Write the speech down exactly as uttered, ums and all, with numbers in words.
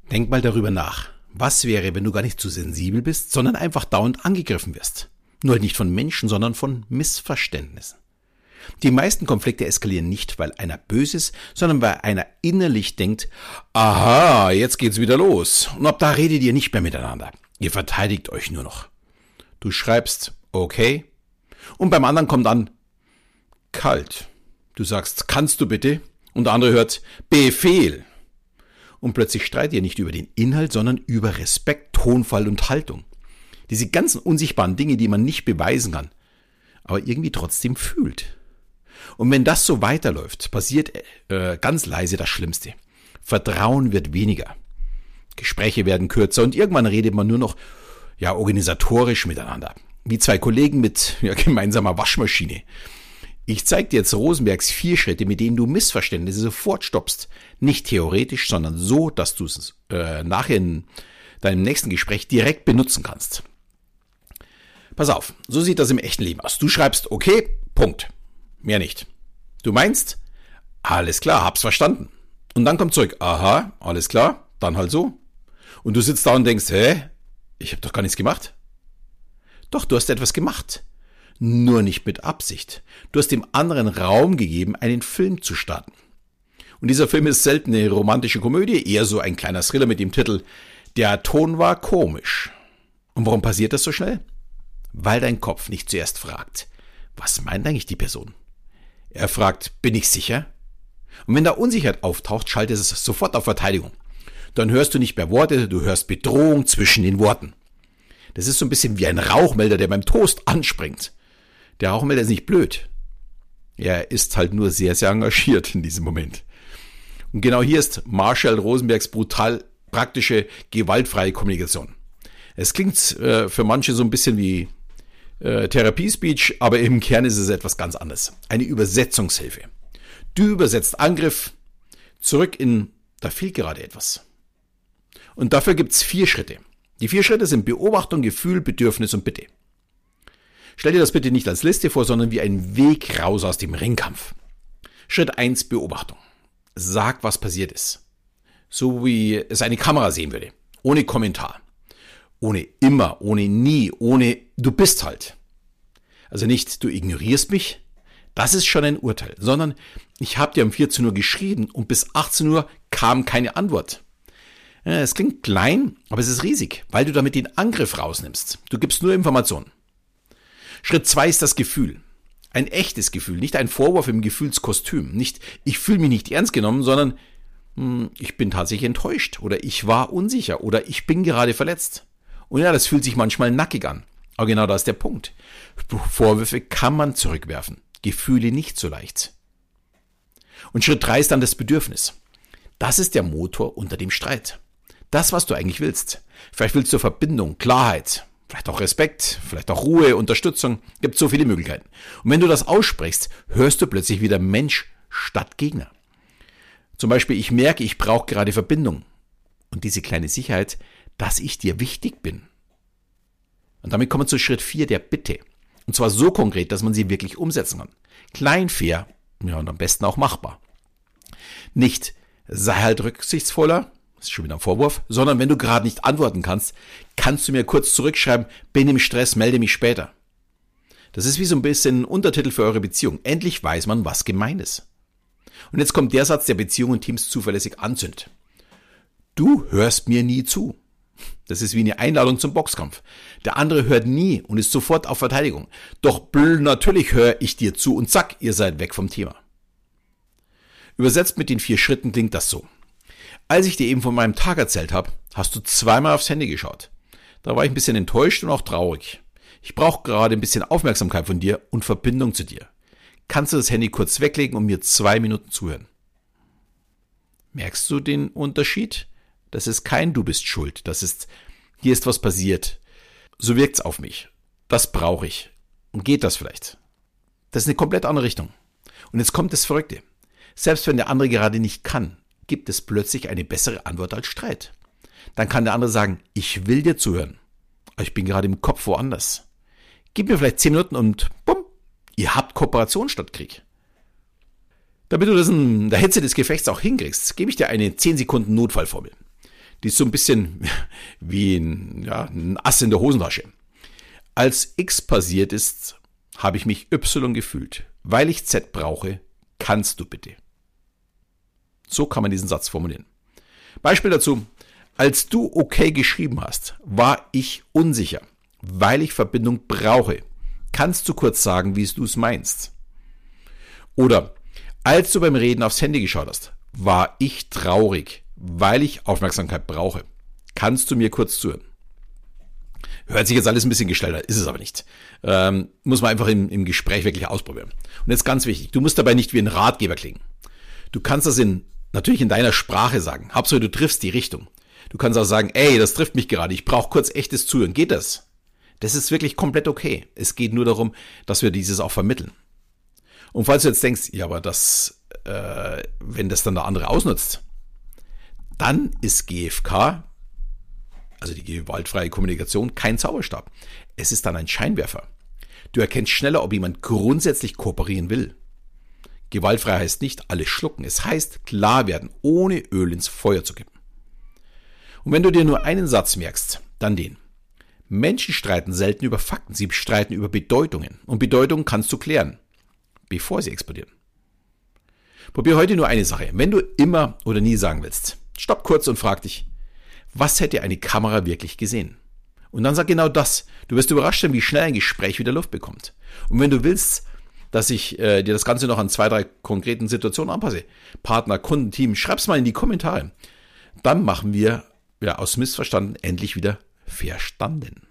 Denk mal darüber nach. Was wäre, wenn du gar nicht zu sensibel bist, sondern einfach dauernd angegriffen wirst? Nur halt nicht von Menschen, sondern von Missverständnissen. Die meisten Konflikte eskalieren nicht, weil einer böse ist, sondern weil einer innerlich denkt, aha, jetzt geht's wieder los. Und ab da redet ihr nicht mehr miteinander. Ihr verteidigt euch nur noch. Du schreibst, okay. Und beim anderen kommt dann, kalt. Du sagst, kannst du bitte? Und der andere hört, Befehl. Und plötzlich streitet ihr nicht über den Inhalt, sondern über Respekt, Tonfall und Haltung. Diese ganzen unsichtbaren Dinge, die man nicht beweisen kann, aber irgendwie trotzdem fühlt. Und wenn das so weiterläuft, passiert äh, ganz leise das Schlimmste. Vertrauen wird weniger. Gespräche werden kürzer und irgendwann redet man nur noch ja organisatorisch miteinander. Wie zwei Kollegen mit ja, gemeinsamer Waschmaschine. Ich zeige dir jetzt Rosenbergs vier Schritte, mit denen du Missverständnisse sofort stoppst. Nicht theoretisch, sondern so, dass du es äh, nachher in deinem nächsten Gespräch direkt benutzen kannst. Pass auf, so sieht das im echten Leben aus. Du schreibst, okay, Punkt. Mehr nicht. Du meinst, alles klar, hab's verstanden. Und dann kommt zurück, aha, alles klar, dann halt so. Und du sitzt da und denkst, hä, ich habe doch gar nichts gemacht. Doch, du hast etwas gemacht. Nur nicht mit Absicht. Du hast dem anderen Raum gegeben, einen Film zu starten. Und dieser Film ist selten eine romantische Komödie, eher so ein kleiner Thriller mit dem Titel Der Ton war komisch. Und warum passiert das so schnell? Weil dein Kopf nicht zuerst fragt, was meint eigentlich die Person? Er fragt, bin ich sicher? Und wenn da Unsicherheit auftaucht, schaltet es sofort auf Verteidigung. Dann hörst du nicht mehr Worte, du hörst Bedrohung zwischen den Worten. Das ist so ein bisschen wie ein Rauchmelder, der beim Toast anspringt. Der Rauchmelder ist nicht blöd. Er ist halt nur sehr, sehr engagiert in diesem Moment. Und genau hier ist Marshall Rosenbergs brutal praktische, gewaltfreie Kommunikation. Es klingt äh, für manche so ein bisschen wie äh, Therapiespeech, aber im Kern ist es etwas ganz anderes. Eine Übersetzungshilfe. Du übersetzt Angriff zurück in, da fehlt gerade etwas. Und dafür gibt es vier Schritte. Die vier Schritte sind Beobachtung, Gefühl, Bedürfnis und Bitte. Stell dir das bitte nicht als Liste vor, sondern wie ein Weg raus aus dem Ringkampf. Schritt eins, Beobachtung. Sag, was passiert ist. So wie es eine Kamera sehen würde. Ohne Kommentar. Ohne immer, ohne nie, ohne du bist halt. Also nicht, du ignorierst mich, das ist schon ein Urteil, sondern ich habe dir um vierzehn Uhr geschrieben und bis achtzehn Uhr kam keine Antwort. Es klingt klein, aber es ist riesig, weil du damit den Angriff rausnimmst. Du gibst nur Informationen. Schritt zwei ist das Gefühl. Ein echtes Gefühl, nicht ein Vorwurf im Gefühlskostüm. Nicht, ich fühle mich nicht ernst genommen, sondern hm, ich bin tatsächlich enttäuscht oder ich war unsicher oder ich bin gerade verletzt. Und ja, das fühlt sich manchmal nackig an. Aber genau das ist der Punkt. Vorwürfe kann man zurückwerfen, Gefühle nicht so leicht. Und Schritt drei ist dann das Bedürfnis. Das ist der Motor unter dem Streit. Das, was du eigentlich willst. Vielleicht willst du Verbindung, Klarheit. Vielleicht auch Respekt, vielleicht auch Ruhe, Unterstützung. Gibt so viele Möglichkeiten. Und wenn du das aussprichst, hörst du plötzlich wieder Mensch statt Gegner. Zum Beispiel, ich merke, ich brauche gerade Verbindung. Und diese kleine Sicherheit, dass ich dir wichtig bin. Und damit kommen wir zu Schritt vier, der Bitte. Und zwar so konkret, dass man sie wirklich umsetzen kann. Klein, fair, ja und am besten auch machbar. Nicht, sei halt rücksichtsvoller, das ist schon wieder ein Vorwurf, sondern wenn du gerade nicht antworten kannst, kannst du mir kurz zurückschreiben, bin im Stress, melde mich später. Das ist wie so ein bisschen ein Untertitel für eure Beziehung. Endlich weiß man, was gemeint ist. Und jetzt kommt der Satz, der Beziehungen und Teams zuverlässig anzündet. Du hörst mir nie zu. Das ist wie eine Einladung zum Boxkampf. Der andere hört nie und ist sofort auf Verteidigung. Doch blöd, natürlich höre ich dir zu und zack, ihr seid weg vom Thema. Übersetzt mit den vier Schritten klingt das so. Als ich dir eben von meinem Tag erzählt habe, hast du zweimal aufs Handy geschaut. Da war ich ein bisschen enttäuscht und auch traurig. Ich brauche gerade ein bisschen Aufmerksamkeit von dir und Verbindung zu dir. Kannst du das Handy kurz weglegen und mir zwei Minuten zuhören? Merkst du den Unterschied? Das ist kein Du bist schuld. Das ist, hier ist was passiert. So wirkt's auf mich. Das brauche ich. Und geht das vielleicht? Das ist eine komplett andere Richtung. Und jetzt kommt das Verrückte. Selbst wenn der andere gerade nicht kann, gibt es plötzlich eine bessere Antwort als Streit. Dann kann der andere sagen, ich will dir zuhören, aber ich bin gerade im Kopf woanders. Gib mir vielleicht zehn Minuten und bumm, ihr habt Kooperation statt Krieg. Damit du das in der Hitze des Gefechts auch hinkriegst, gebe ich dir eine zehn Sekunden Notfallformel. die ist so ein bisschen wie ein, ja, ein Ass in der Hosentasche. Als X passiert ist, habe ich mich Y gefühlt. Weil ich Z brauche, kannst du bitte. So kann man diesen Satz formulieren. Beispiel dazu. Als du okay geschrieben hast, war ich unsicher, weil ich Verbindung brauche. Kannst du kurz sagen, wie du es meinst? Oder als du beim Reden aufs Handy geschaut hast, war ich traurig, weil ich Aufmerksamkeit brauche. Kannst du mir kurz zuhören? Hört sich jetzt alles ein bisschen gestellt an, ist es aber nicht. Ähm, muss man einfach im, im Gespräch wirklich ausprobieren. Und jetzt ganz wichtig, du musst dabei nicht wie ein Ratgeber klingen. Du kannst das in, natürlich in deiner Sprache sagen. Hauptsache du triffst die Richtung. Du kannst auch sagen, ey, das trifft mich gerade, ich brauche kurz echtes Zuhören. Geht das? Das ist wirklich komplett okay. Es geht nur darum, dass wir dieses auch vermitteln. Und falls du jetzt denkst, ja, aber das, äh, wenn das dann der andere ausnutzt, dann ist G F K, also die gewaltfreie Kommunikation, kein Zauberstab. Es ist dann ein Scheinwerfer. Du erkennst schneller, ob jemand grundsätzlich kooperieren will. Gewaltfrei heißt nicht alles schlucken. Es heißt klar werden, ohne Öl ins Feuer zu kippen. Und wenn du dir nur einen Satz merkst, dann den. Menschen streiten selten über Fakten, sie streiten über Bedeutungen. Und Bedeutungen kannst du klären, bevor sie explodieren. Probier heute nur eine Sache. Wenn du immer oder nie sagen willst, stopp kurz und frag dich, was hätte eine Kamera wirklich gesehen? Und dann sag genau das. Du wirst überrascht sein, wie schnell ein Gespräch wieder Luft bekommt. Und wenn du willst, dass ich äh, dir das Ganze noch an zwei, drei konkreten Situationen anpasse, Partner, Kunden, Team, schreib's mal in die Kommentare. Dann machen wir ja aus Missverstanden endlich wieder verstanden.